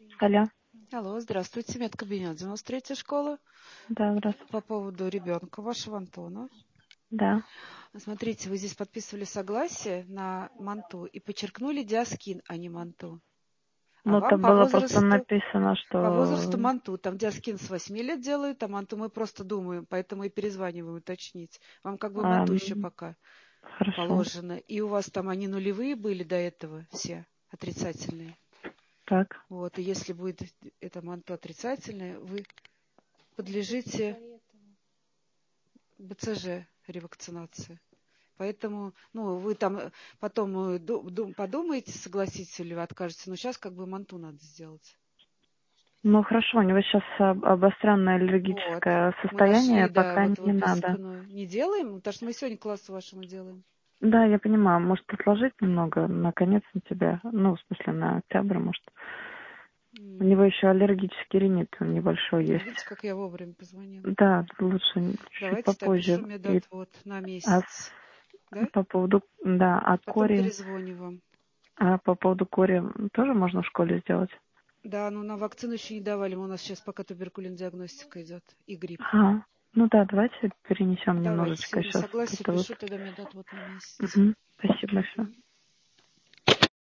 Алло. Алло, здравствуйте, медкабинет 93-я школа. Да, здравствуйте. По поводу ребенка вашего Антона. Да. Смотрите, вы здесь подписывали согласие на манту и подчеркнули диаскин, а не манту. А Ну, вам там по было просто возрасту написано, что... манту. Там диаскин с 8 лет делают, а манту мы просто думаем, поэтому и перезваниваем уточнить. Вам как бы манту еще пока Хорошо. положено. И у вас там они нулевые были до этого все, отрицательные. Так. Вот, и если будет это манту отрицательное, вы подлежите БЦЖ ревакцинации. Поэтому, вы там потом подумаете, согласитесь или вы откажетесь, но сейчас как бы манту надо сделать. Ну, хорошо, у него сейчас обостренное аллергическое Мы нашли, состояние, да, пока вот не надо. выписанную. Не делаем, потому что мы сегодня классу вашему делаем. Да, я понимаю, может отложить немного на конец сентября, в смысле на октябрь, может. У него еще аллергический ринит небольшой есть. Видите, как я вовремя позвонила? Да, лучше чуть Давайте попозже. допишу И, медотвод на месяц. Да? по поводу, да, Потом кори, перезвоню вам. по поводу кори тоже можно в школе сделать? Да, нам вакцину еще не давали, у нас сейчас пока туберкулин диагностика идет и грипп. Ага. Ну да, давайте перенесем Давайте, немножечко сегодня сейчас. согласие пишу, тогда медотвод на месяц. Спасибо большое.